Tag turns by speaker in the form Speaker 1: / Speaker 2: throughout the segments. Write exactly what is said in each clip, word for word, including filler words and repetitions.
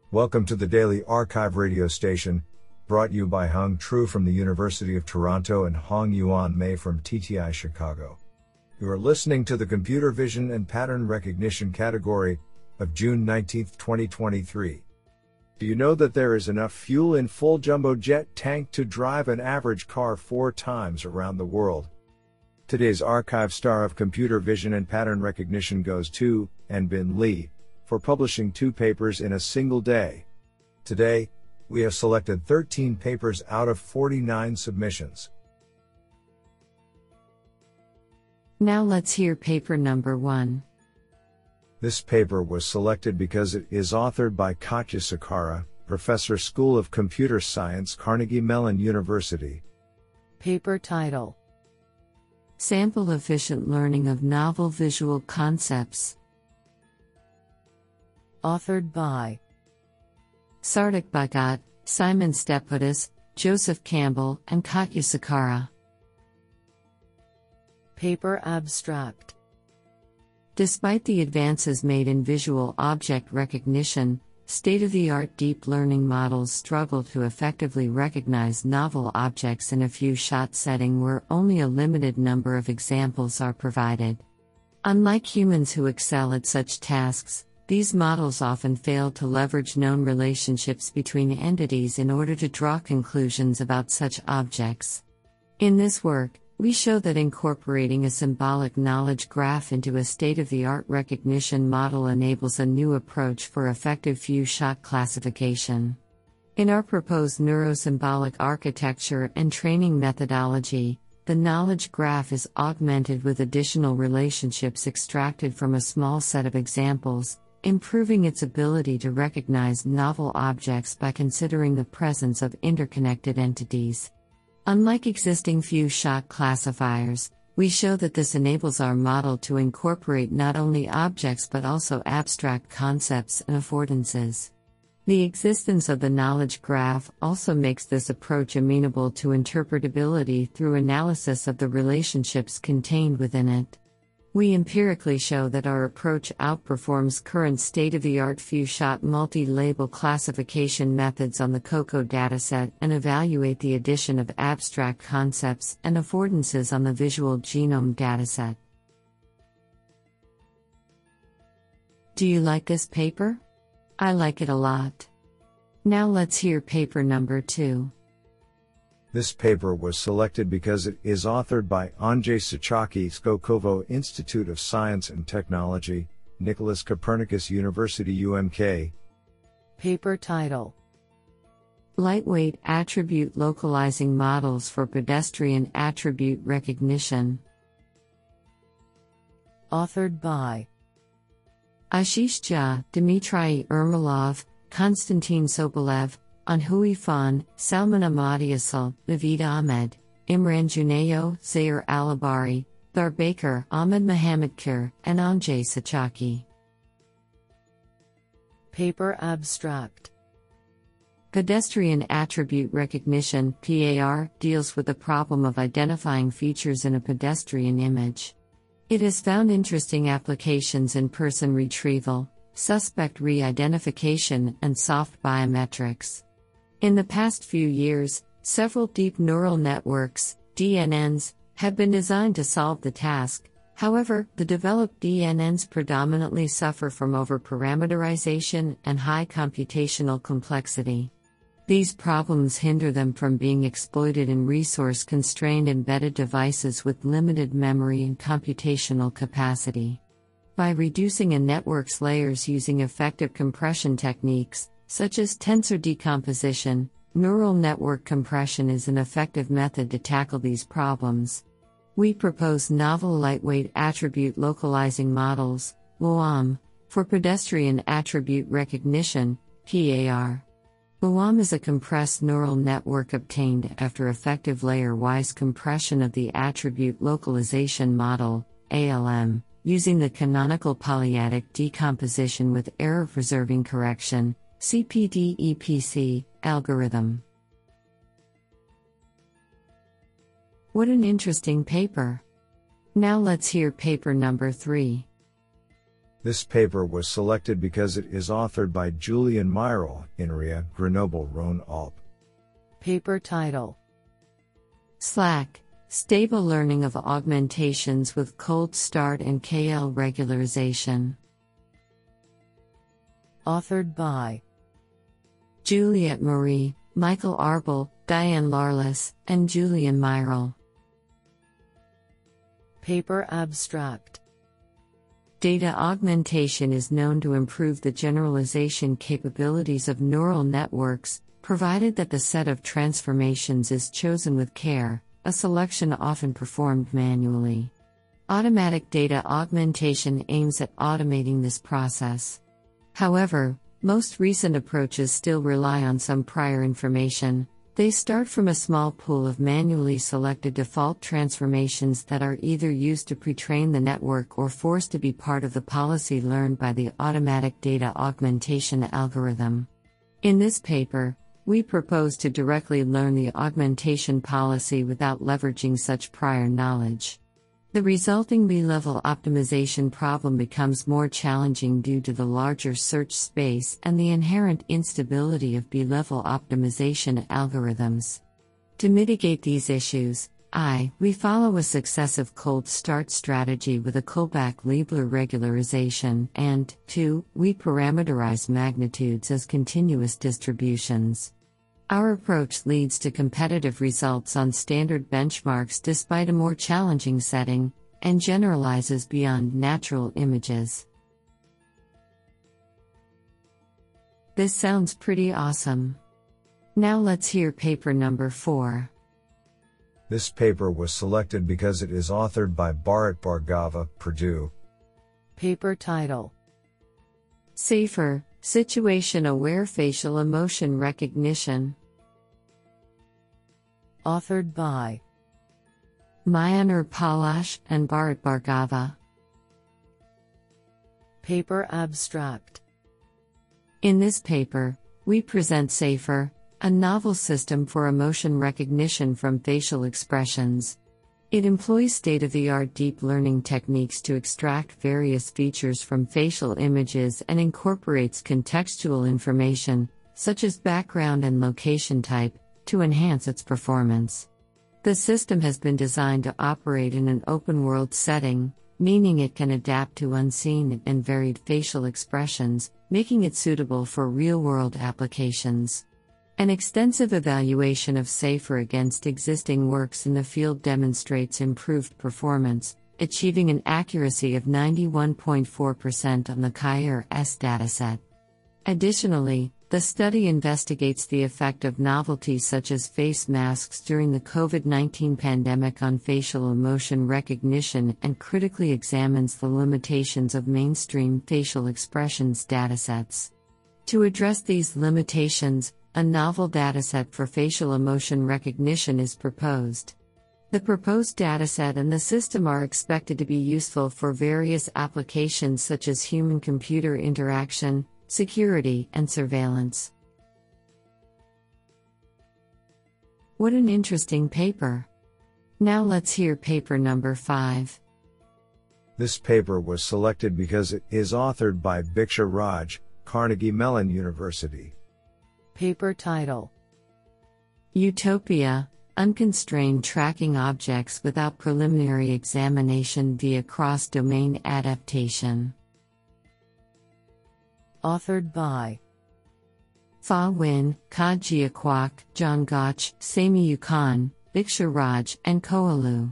Speaker 1: Welcome to the Daily Archive radio station, brought you by Hung Tru from the University of Toronto and Hong Yuan Mei from T T I Chicago. You are listening to the Computer Vision and Pattern Recognition category of June nineteenth, twenty twenty-three. Do you know that there is enough fuel in full jumbo jet tank to drive an average car four times around the world? Today's archive star of computer vision and pattern recognition goes to En-Bin Lee for publishing two papers in a single day. Today, we have selected thirteen papers out of forty-nine submissions.
Speaker 2: Now let's hear paper number one.
Speaker 1: This paper was selected because it is authored by Katya Sakara, Professor, School of Computer Science, Carnegie Mellon University.
Speaker 2: Paper title: Sample Efficient Learning of Novel Visual Concepts. Authored by Sarthak Bhagat, Simon Stephodis, Joseph Campbell, and Katya Sakara. Paper abstract: Despite the advances made in visual object recognition, state-of-the-art deep learning models struggle to effectively recognize novel objects in a few-shot setting where only a limited number of examples are provided. Unlike humans who excel at such tasks, these models often fail to leverage known relationships between entities in order to draw conclusions about such objects. In this work, we show that incorporating a symbolic knowledge graph into a state-of-the-art recognition model enables a new approach for effective few-shot classification. In our proposed neurosymbolic architecture and training methodology, the knowledge graph is augmented with additional relationships extracted from a small set of examples, improving its ability to recognize novel objects by considering the presence of interconnected entities. Unlike existing few-shot classifiers, we show that this enables our model to incorporate not only objects but also abstract concepts and affordances. The existence of the knowledge graph also makes this approach amenable to interpretability through analysis of the relationships contained within it. We empirically show that our approach outperforms current state-of-the-art few-shot multi-label classification methods on the COCO dataset and evaluate the addition of abstract concepts and affordances on the visual genome dataset. Do you like this paper? I like it a lot. Now let's hear paper number two.
Speaker 1: This paper was selected because it is authored by Andrzej Sachocki, Skokovo Institute of Science and Technology, Nicholas Copernicus University U M K.
Speaker 2: Paper title: Lightweight Attribute Localizing Models for Pedestrian Attribute Recognition. Authored by Ashish Jha, Dmitry Ermolov, Konstantin Sobolev, Anhui Fan, Salman Ahmadiasal, Naveed Ahmed, Imran Junayo, Zayer Alabari, Thar Baker, Ahmed Mohammadkar, and Andrzej Sachocki. Paper abstract: Pedestrian Attribute Recognition (P A R) deals with the problem of identifying features in a pedestrian image. It has found interesting applications in person retrieval, suspect re-identification, and soft biometrics. In the past few years, several deep neural networks, D N Ns, have been designed to solve the task. However, the developed D N Ns predominantly suffer from overparameterization and high computational complexity. These problems hinder them from being exploited in resource-constrained embedded devices with limited memory and computational capacity. By reducing a network's layers using effective compression techniques, such as tensor decomposition, neural network compression is an effective method to tackle these problems. We propose novel lightweight attribute localizing models, L O A M, for pedestrian attribute recognition, P A R. L O A M is a compressed neural network obtained after effective layer-wise compression of the attribute localization model, A L M, using the canonical polyadic decomposition with error-preserving correction, C P D E P C, algorithm. What an interesting paper! Now let's hear paper number three.
Speaker 1: This paper was selected because it is authored by Julien Meyrel, INRIA, Grenoble, Rhône-Alpes.
Speaker 3: Paper title:
Speaker 2: SLAC, Stable Learning of Augmentations with Cold Start and K L Regularization.
Speaker 3: Authored by
Speaker 2: Juliette Marie, Michael Arbel, Diane Larlis, and Julien Meyrel.
Speaker 3: Paper abstract:
Speaker 2: Data augmentation is known to improve the generalization capabilities of neural networks, provided that the set of transformations is chosen with care, a selection often performed manually. Automatic data augmentation aims at automating this process. However, most recent approaches still rely on some prior information. They start from a small pool of manually selected default transformations that are either used to pre-train the network or forced to be part of the policy learned by the automatic data augmentation algorithm. In this paper, we propose to directly learn the augmentation policy without leveraging such prior knowledge. The resulting B-level optimization problem becomes more challenging due to the larger search space and the inherent instability of B-level optimization algorithms. To mitigate these issues, I, we follow a successive cold start strategy with a Kullback-Leibler regularization, and, two, we parameterize magnitudes as continuous distributions. Our approach leads to competitive results on standard benchmarks despite a more challenging setting, and generalizes beyond natural images. This sounds pretty awesome. Now let's hear paper number four.
Speaker 1: This paper was selected because it is authored by Bharat Bhargava, Purdue.
Speaker 3: Paper title:
Speaker 2: SAFER, Situation-Aware Facial Emotion Recognition.
Speaker 3: Authored by
Speaker 2: Mayanur Palash and Bharat Bhargava.
Speaker 3: Paper abstract:
Speaker 2: In this paper, we present SAFER, a novel system for emotion recognition from facial expressions. It employs state-of-the-art deep learning techniques to extract various features from facial images and incorporates contextual information, such as background and location type, to enhance its performance. The system has been designed to operate in an open-world setting, meaning it can adapt to unseen and varied facial expressions, making it suitable for real-world applications. An extensive evaluation of SAFER against existing works in the field demonstrates improved performance, achieving an accuracy of ninety-one point four percent on the C I R S dataset. Additionally, the study investigates the effect of novelties such as face masks during the COVID nineteen pandemic on facial emotion recognition and critically examines the limitations of mainstream facial expressions datasets. To address these limitations, a novel dataset for facial emotion recognition is proposed. The proposed dataset and the system are expected to be useful for various applications such as human-computer interaction, security, and surveillance. What an interesting paper! Now let's hear paper number five.
Speaker 1: This paper was selected because it is authored by Bhiksha Raj, Carnegie Mellon University.
Speaker 3: Paper title:
Speaker 2: Utopia, Unconstrained Tracking Objects Without Preliminary Examination via Cross-Domain Adaptation.
Speaker 3: Authored by
Speaker 2: Fa Win, Ka Jiaquak, John Gotch, Sami Yukon, Bhiksha Raj, and Koalu.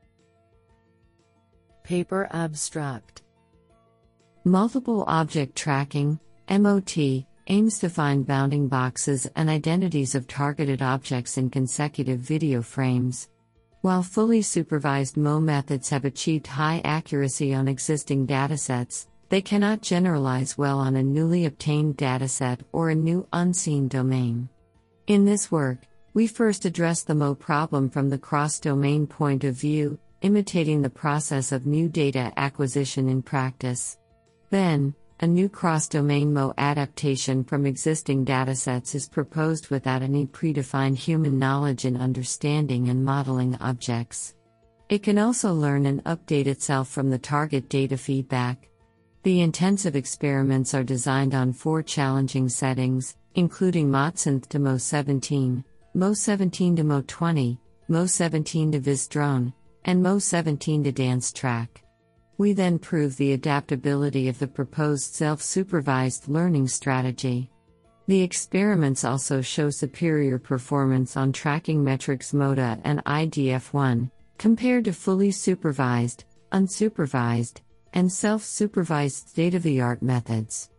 Speaker 3: Paper abstract:
Speaker 2: Multiple Object Tracking, M O T, aims to find bounding boxes and identities of targeted objects in consecutive video frames. While fully supervised M O methods have achieved high accuracy on existing datasets, they cannot generalize well on a newly obtained dataset or a new unseen domain. In this work, we first address the M O problem from the cross-domain point of view, imitating the process of new data acquisition in practice. Then, a new cross-domain M O adaptation from existing datasets is proposed without any predefined human knowledge in understanding and modeling objects. It can also learn and update itself from the target data feedback. The intensive experiments are designed on four challenging settings, including M O synth to M O seventeen, M O seventeen to M O twenty, M O seventeen to Vizdrone, and M O seventeen to Dance Track. We then prove the adaptability of the proposed self-supervised learning strategy. The experiments also show superior performance on tracking metrics M O D A and I D F one, compared to fully supervised, unsupervised, and self-supervised state-of-the-art methods.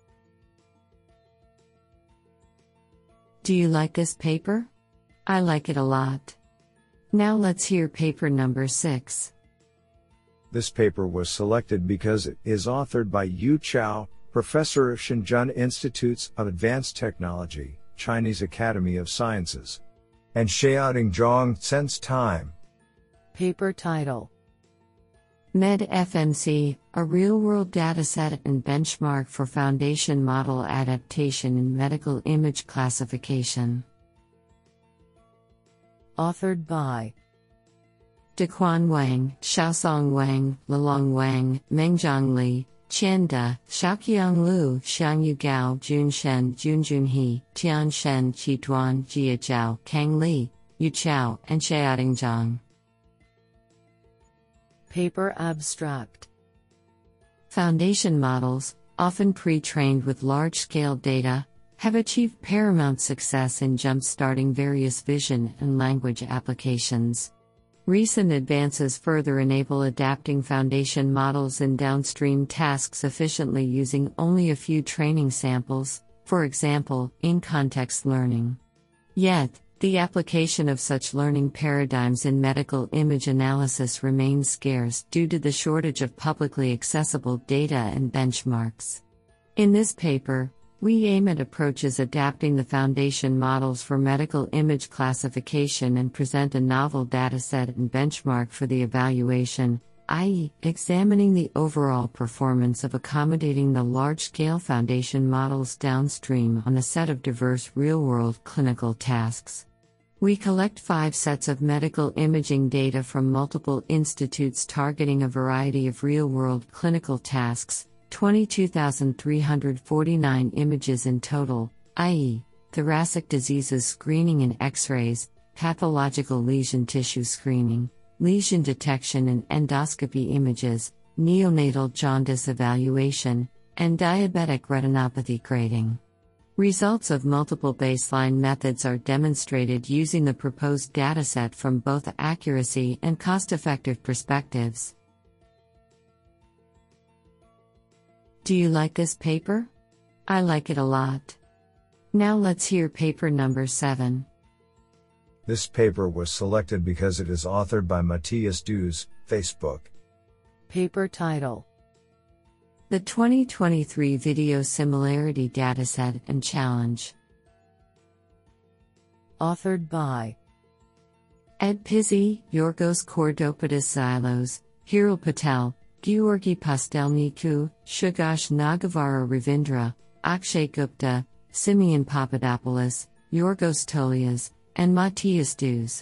Speaker 2: Do you like this paper? I like it a lot. Now let's hear paper number six.
Speaker 1: This paper was selected because it is authored by Yu Chao, professor of Shenzhen Institutes of Advanced Technology, Chinese Academy of Sciences, and Xiaoting Zhang. Sense time.
Speaker 3: Paper title:
Speaker 2: MED-F M C, a real-world dataset and benchmark for foundation model adaptation in medical image classification.
Speaker 3: Authored by
Speaker 2: Dequan Wang, Xiaosong Wang, Lilong Wang, Mengjiang Li, Qian Da, Xiaoqiang Lu, Xiangyu Gao, Jun Shen, Junjun He, Tian Shen, Qituan, Jia Zhao, Kang Li, Yu Chao, and Xiaoting Zhang.
Speaker 3: Paper abstract:
Speaker 2: Foundation models, often pre-trained with large-scale data, have achieved paramount success in jump-starting various vision and language applications. Recent advances further enable adapting foundation models in downstream tasks efficiently using only a few training samples, for example, in context learning. Yet, the application of such learning paradigms in medical image analysis remains scarce due to the shortage of publicly accessible data and benchmarks. In this paper, we aim at approaches adapting the foundation models for medical image classification and present a novel dataset and benchmark for the evaluation, that is, examining the overall performance of accommodating the large-scale foundation models downstream on a set of diverse real-world clinical tasks. We collect five sets of medical imaging data from multiple institutes targeting a variety of real-world clinical tasks, twenty-two thousand three hundred forty-nine images in total, that is, thoracic diseases screening and X-rays, pathological lesion tissue screening, lesion detection and endoscopy images, neonatal jaundice evaluation, and diabetic retinopathy grading. Results of multiple baseline methods are demonstrated using the proposed dataset from both accuracy and cost-effective perspectives. Do you like this paper? I like it a lot. Now let's hear paper number seven.
Speaker 1: This paper was selected because it is authored by Matthias Dues, Facebook.
Speaker 3: Paper title:
Speaker 2: The twenty twenty-three Video Similarity Dataset and Challenge.
Speaker 3: Authored by
Speaker 2: Ed Pizzi, Yorgos Kordopoulos Xilos, Hirul Patel, Georgi Pastelniku, Sugash Nagavara Ravindra, Akshay Gupta, Simeon Papadopoulos, Yorgos Tolias, and Matthias Dues.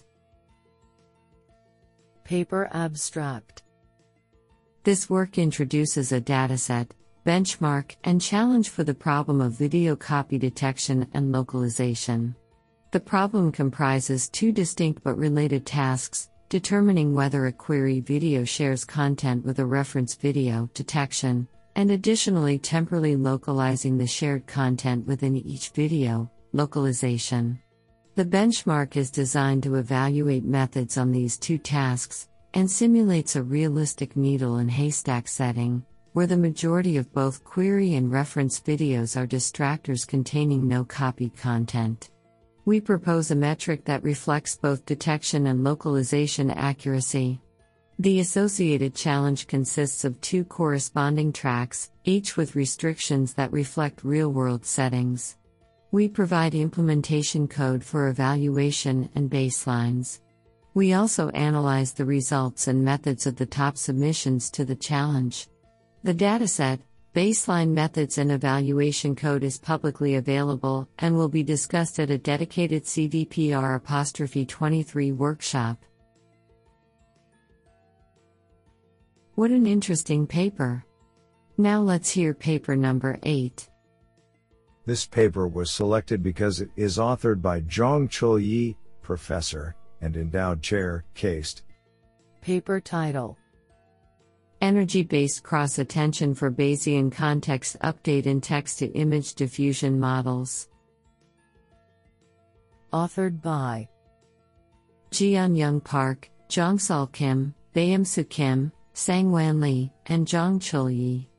Speaker 3: Paper abstract:
Speaker 2: This work introduces a dataset, benchmark, and challenge for the problem of video copy detection and localization. The problem comprises two distinct but related tasks: determining whether a query video shares content with a reference video detection, and additionally temporally localizing the shared content within each video, localization. The benchmark is designed to evaluate methods on these two tasks, and simulates a realistic needle and haystack setting, where the majority of both query and reference videos are distractors containing no copied content. We propose a metric that reflects both detection and localization accuracy. The associated challenge consists of two corresponding tracks, each with restrictions that reflect real-world settings. We provide implementation code for evaluation and baselines. We also analyze the results and methods of the top submissions to the challenge. The dataset, baseline methods and evaluation code is publicly available and will be discussed at a dedicated C V P R twenty-three workshop. What an interesting paper! Now let's hear paper number eight.
Speaker 1: This paper was selected because it is authored by Zhongchul Yi, Professor, and Endowed Chair, KAIST.
Speaker 3: Paper title:
Speaker 2: Energy-based cross-attention for Bayesian context update in text-to-image diffusion models.
Speaker 3: Authored by
Speaker 2: Jian-Young Park, Jongsol Kim, Bayam-Soo Kim, Sangwan Lee, and Zhongchul Yi.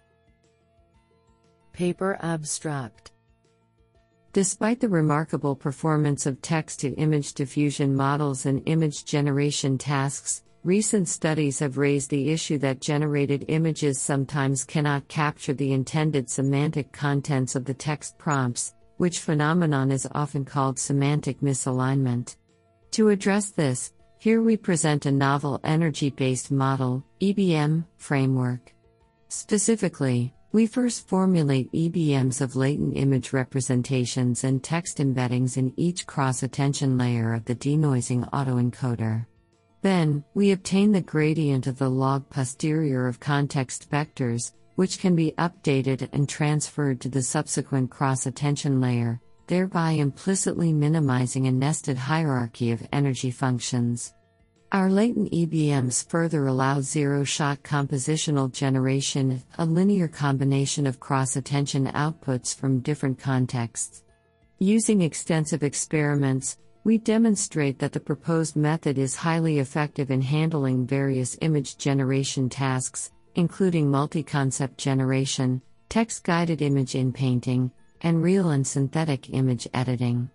Speaker 3: Paper abstract:
Speaker 2: Despite the remarkable performance of text-to-image diffusion models and image generation tasks, recent studies have raised the issue that generated images sometimes cannot capture the intended semantic contents of the text prompts, which phenomenon is often called semantic misalignment. To address this, here we present a novel energy-based model, E B M, framework. Specifically, we first formulate E B Ms of latent image representations and text embeddings in each cross-attention layer of the denoising autoencoder. Then, we obtain the gradient of the log posterior of context vectors, which can be updated and transferred to the subsequent cross-attention layer, thereby implicitly minimizing a nested hierarchy of energy functions. Our latent E B Ms further allow zero-shot compositional generation, a linear combination of cross-attention outputs from different contexts. Using extensive experiments, we demonstrate that the proposed method is highly effective in handling various image generation tasks, including multi-concept generation, text-guided image inpainting, and real and synthetic image editing.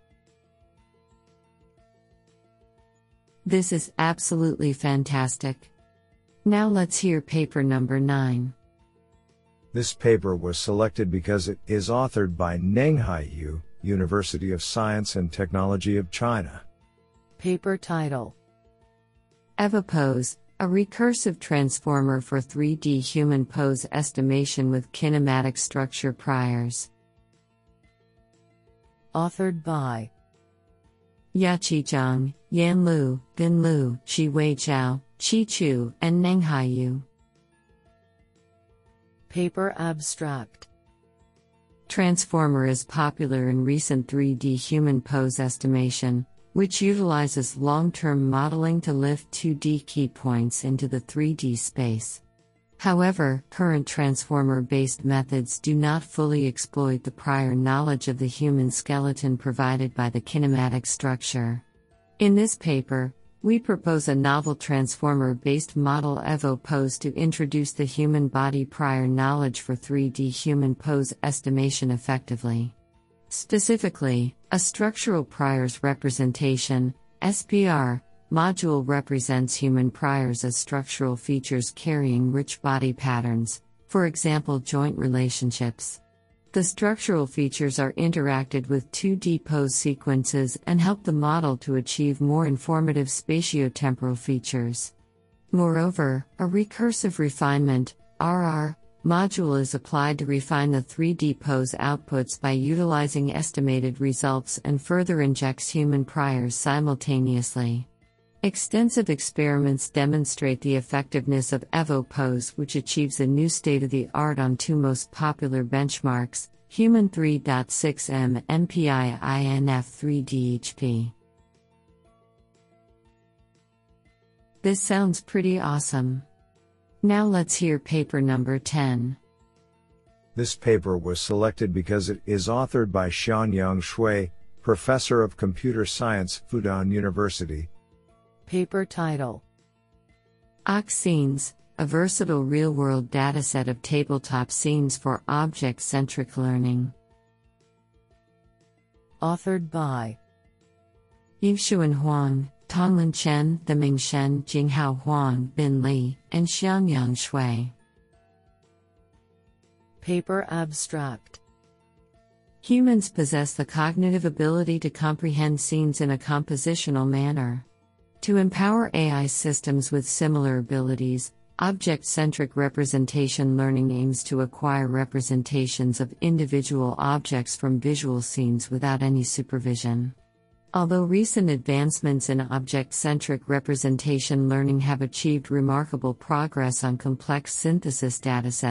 Speaker 2: This is absolutely fantastic. Now let's hear paper number nine.
Speaker 1: This paper was selected because it is authored by Nenghai Yu, University of Science and Technology of China.
Speaker 3: Paper title:
Speaker 2: EvoPose, a recursive transformer for three D human pose estimation with kinematic structure priors.
Speaker 3: Authored by
Speaker 2: Yachi Zhang, Yan Lu, Bin Lu, Shiwei Zhao, Qi Chu, and Nenghai Yu.
Speaker 3: Paper abstract:
Speaker 2: Transformer is popular in recent three D human pose estimation, which utilizes long-term modeling to lift two D key points into the three D space. However, current transformer-based methods do not fully exploit the prior knowledge of the human skeleton provided by the kinematic structure. In this paper, we propose a novel transformer-based model EvoPose to introduce the human body prior knowledge for three D human pose estimation effectively. Specifically, a structural priors representation, S P R, module represents human priors as structural features carrying rich body patterns, for example joint relationships. The structural features are interacted with two D pose sequences and help the model to achieve more informative spatiotemporal features. Moreover, a recursive refinement, R R, module is applied to refine the three D pose outputs by utilizing estimated results and further injects human priors simultaneously. Extensive experiments demonstrate the effectiveness of EvoPose, which achieves a new state-of-the-art on two most popular benchmarks, Human three point six M M P I I N F three D H P. This sounds pretty awesome. Now let's hear paper number ten.
Speaker 1: This paper was selected because it is authored by Xianyang Shui, Professor of Computer Science, Fudan University.
Speaker 3: Paper title:
Speaker 2: O C Scenes, a versatile real-world dataset of tabletop scenes for object-centric learning.
Speaker 3: Authored by
Speaker 2: Yixuan Huang, Tonglin Chen, Theming Shen, Jinghao Huang, Bin Li, and Xianyang Shui.
Speaker 3: Paper abstract:
Speaker 2: Humans possess the cognitive ability to comprehend scenes in a compositional manner. To empower A I systems with similar abilities, object-centric representation learning aims to acquire representations of individual objects from visual scenes without any supervision. Although recent advancements in object-centric representation learning have achieved remarkable progress on complex synthesis datasets,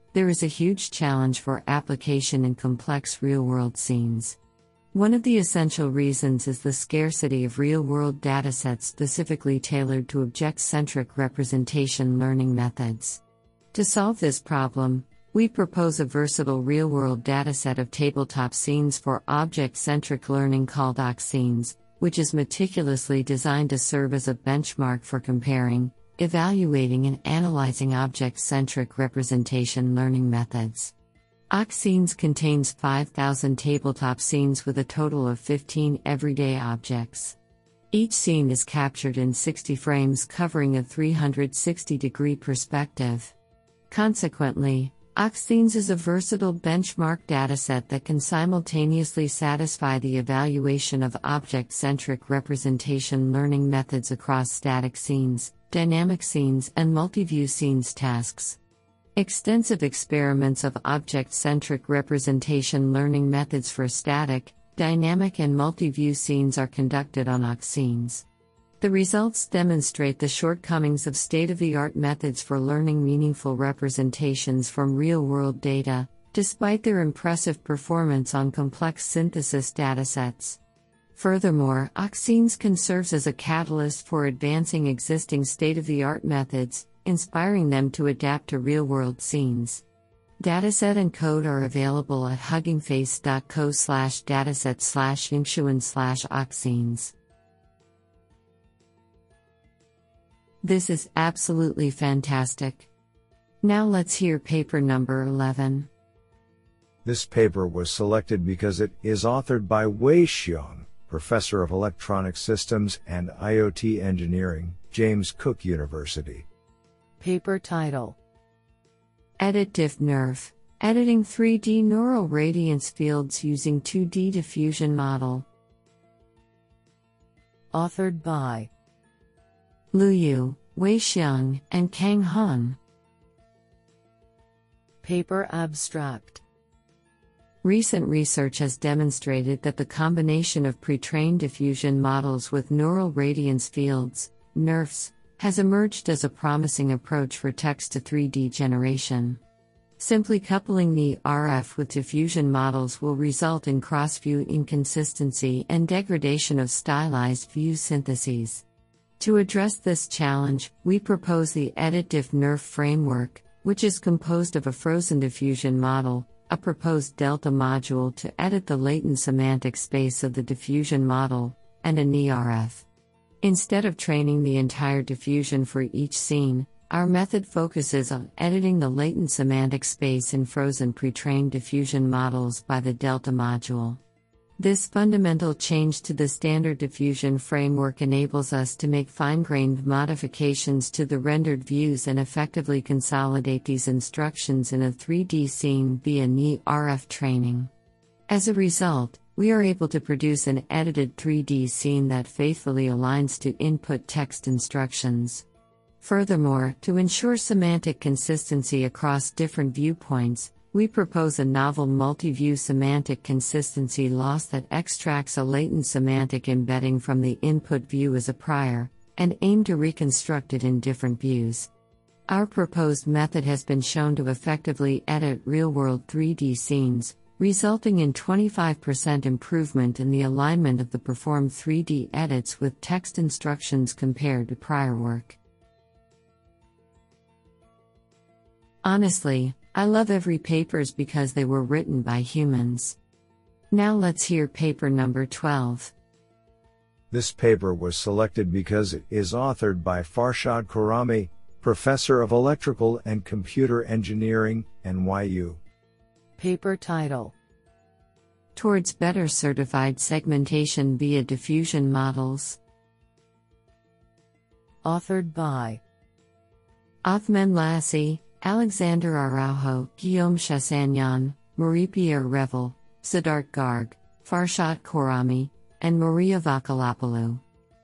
Speaker 2: there is a huge challenge for application in complex real-world scenes. One of the essential reasons is the scarcity of real-world datasets specifically tailored to object-centric representation learning methods. To solve this problem, we propose a versatile real-world dataset of tabletop scenes for object-centric learning called O C scenes, which is meticulously designed to serve as a benchmark for comparing, evaluating and analyzing object-centric representation learning methods. O C scenes contains five thousand tabletop scenes with a total of fifteen everyday objects. Each scene is captured in sixty frames covering a three hundred sixty degree perspective. Consequently, O C scenes is a versatile benchmark dataset that can simultaneously satisfy the evaluation of object-centric representation learning methods across static scenes, dynamic scenes, and multi-view scenes tasks. Extensive experiments of object-centric representation learning methods for static, dynamic, and multi-view scenes are conducted on O C scenes. The results demonstrate the shortcomings of state-of-the-art methods for learning meaningful representations from real-world data, despite their impressive performance on complex synthesis datasets. Furthermore, O C scenes can serve as a catalyst for advancing existing state-of-the-art methods, inspiring them to adapt to real-world scenes. Dataset and code are available at huggingface dot co slash dataset slash yingxuan slash O C scenes. This is absolutely fantastic. Now let's hear paper number eleven.
Speaker 1: This paper was selected because it is authored by Wei Xiong, Professor of Electronic Systems and I O T Engineering, James Cook University.
Speaker 3: Paper title:
Speaker 2: Edit DiffNeRF, Editing three D Neural Radiance Fields Using two D Diffusion Model.
Speaker 3: Authored by
Speaker 2: Lu Yu, Wei Xiong, and Kang Han.
Speaker 3: Paper abstract:
Speaker 2: Recent research has demonstrated that the combination of pre-trained diffusion models with neural radiance fields, NeRFs, has emerged as a promising approach for text to three D generation. Simply coupling NeRF with diffusion models will result in cross-view inconsistency and degradation of stylized view syntheses. To address this challenge, we propose the Edit DiffNeRF framework, which is composed of a frozen diffusion model, a proposed delta module to edit the latent semantic space of the diffusion model, and a NeRF. Instead of training the entire diffusion for each scene, our method focuses on editing the latent semantic space in frozen pre-trained diffusion models by the delta module. This fundamental change to the standard diffusion framework enables us to make fine-grained modifications to the rendered views and effectively consolidate these instructions in a three D scene via NeRF training. As a result, we are able to produce an edited three D scene that faithfully aligns to input text instructions. Furthermore, to ensure semantic consistency across different viewpoints, we propose a novel multi-view semantic consistency loss that extracts a latent semantic embedding from the input view as a prior, and aim to reconstruct it in different views. Our proposed method has been shown to effectively edit real-world three D scenes, resulting in twenty-five percent improvement in the alignment of the performed three D edits with text instructions compared to prior work. Honestly, I love every papers because they were written by humans. Now let's hear paper number twelve.
Speaker 1: This paper was selected because it is authored by Farshad Khorrami, Professor of Electrical and Computer Engineering, N Y U.
Speaker 3: Paper title:
Speaker 2: Towards Better Certified Segmentation via Diffusion Models.
Speaker 3: Authored by
Speaker 2: Othman Lassi, Alexander Araujo, Guillaume Chassaignon, Marie-Pierre Revel, Siddharth Garg, Farshad Khorrami, and Maria Vakilopoulou.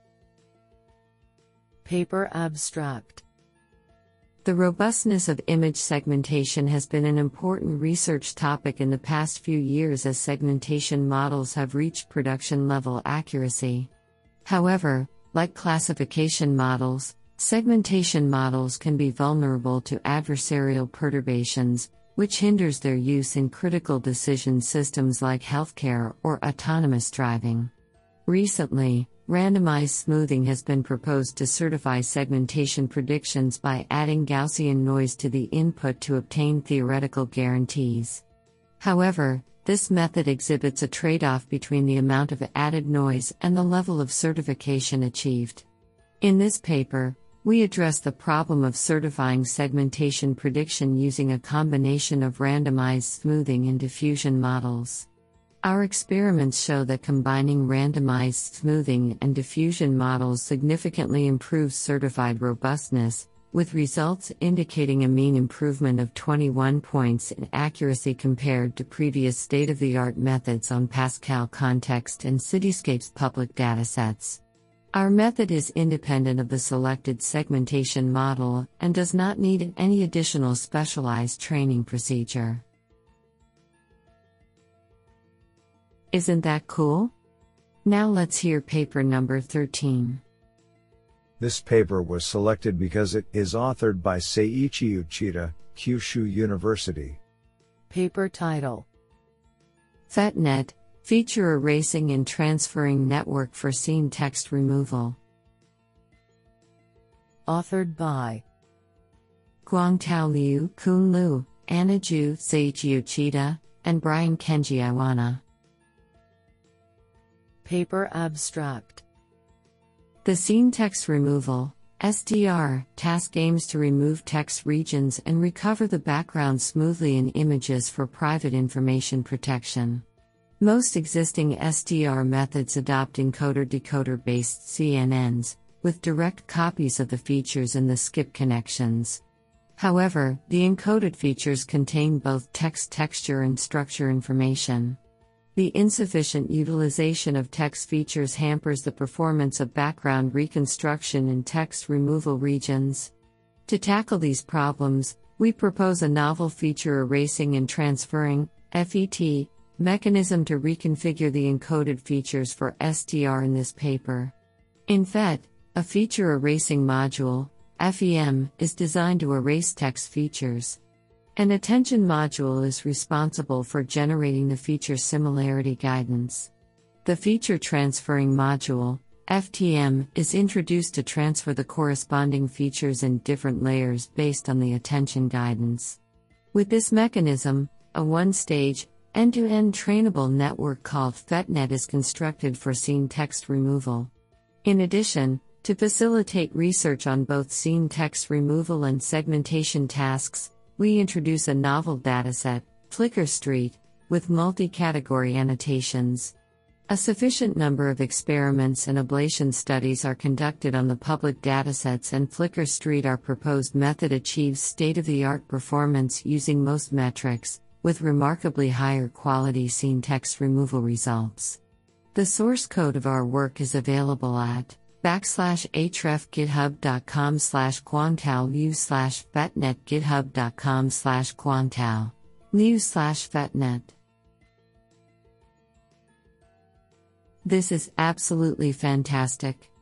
Speaker 3: Paper abstract:
Speaker 2: The robustness of image segmentation has been an important research topic in the past few years as segmentation models have reached production-level accuracy. However, like classification models, segmentation models can be vulnerable to adversarial perturbations, which hinders their use in critical decision systems like healthcare or autonomous driving. Recently, randomized smoothing has been proposed to certify segmentation predictions by adding Gaussian noise to the input to obtain theoretical guarantees. However, this method exhibits a trade-off between the amount of added noise and the level of certification achieved. In this paper, we address the problem of certifying segmentation prediction using a combination of randomized smoothing and diffusion models. Our experiments show that combining randomized smoothing and diffusion models significantly improves certified robustness, with results indicating a mean improvement of twenty-one points in accuracy compared to previous state-of-the-art methods on Pascal Context and Cityscapes public datasets. Our method is independent of the selected segmentation model and does not need any additional specialized training procedure. Isn't that cool? Now let's hear paper number thirteen.
Speaker 1: This paper was selected because it is authored by Seiichi Uchida, Kyushu University.
Speaker 3: Paper title:
Speaker 2: FetNet, Feature Erasing and Transferring Network for Scene Text Removal.
Speaker 3: Authored by
Speaker 2: Guangtao Liu, Kun Liu, Anna Ju, Seiichi Uchida, and Brian Kenji Iwana.
Speaker 3: Paper abstract:
Speaker 2: The Scene Text Removal S T R task aims to remove text regions and recover the background smoothly in images for private information protection. Most existing S T R methods adopt encoder-decoder based C N Ns, with direct copies of the features in the skip connections. However, the encoded features contain both text texture and structure information. The insufficient utilization of text features hampers the performance of background reconstruction in text removal regions. To tackle these problems, we propose a novel feature erasing and transferring F E T mechanism to reconfigure the encoded features for S T R in this paper. In F E T, a feature erasing module, F E M, is designed to erase text features. An attention module is responsible for generating the feature similarity guidance. The feature transferring module, F T M, is introduced to transfer the corresponding features in different layers based on the attention guidance. With this mechanism, a one-stage, end-to-end trainable network called FetNet is constructed for scene text removal. In addition, to facilitate research on both scene text removal and segmentation tasks, we introduce a novel dataset, Flickr Street, with multi-category annotations. A sufficient number of experiments and ablation studies are conducted on the public datasets, and Flickr Street, our proposed method, achieves state-of-the-art performance using most metrics, with remarkably higher quality scene text removal results. The source code of our work is available at backslash href github.com slash quantao liu slash fetnet github.com slash quantao liu slash fetnet. This is absolutely fantastic.